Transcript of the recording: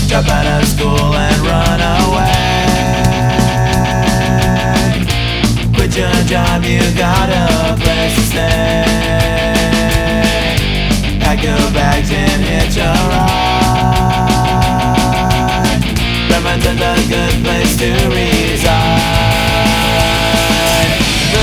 Drop out of school and run away. Quit your job, you got a place to stay. Pack your bags and hitch a ride. Bremerton's a good place to read.